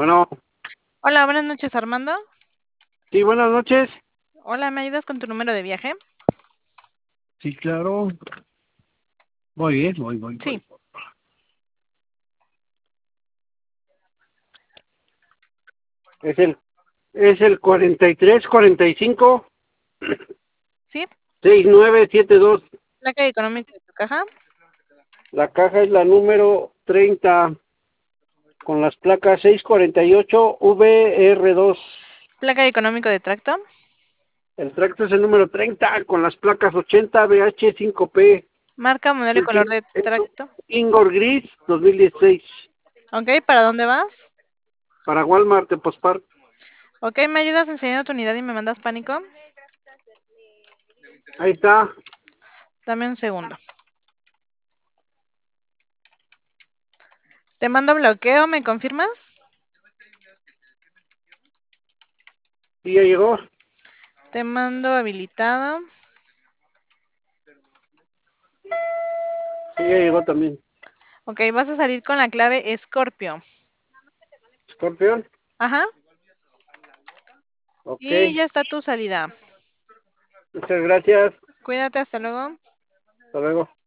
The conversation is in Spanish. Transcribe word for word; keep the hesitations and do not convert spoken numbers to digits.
Bueno, Hola, buenas noches, Armando. sí, buenas noches. Hola, ¿me ayudas con tu número de viaje? Sí, claro. Voy bien, voy, voy, Sí, voy. Es el, es el cuarenta y tres, cuarenta y cinco, sí. sesenta y nueve setenta y dos. Placa económica de tu caja. La caja es la número treinta con las placas seiscientos cuarenta y ocho V R dos. Placa económico de tracto. El tracto es el número treinta con las placas ochenta V H cinco P. Marca, modelo y Es color un de es un tracto. Ingor Gris dos mil dieciséis. Ok, ¿para dónde vas? Para Walmart de Postpark. Ok, ¿me ayudas enseñando tu unidad y me mandas pánico? Ahí está. Dame un segundo. Te mando bloqueo, ¿me confirmas? Sí, ya llegó. Te mando habilitado. Sí, ya llegó también. Ok, vas a salir con la clave Scorpio. Escorpión. Ajá. Ok. Y ya está tu salida. Muchas gracias. Cuídate, hasta luego. Hasta luego.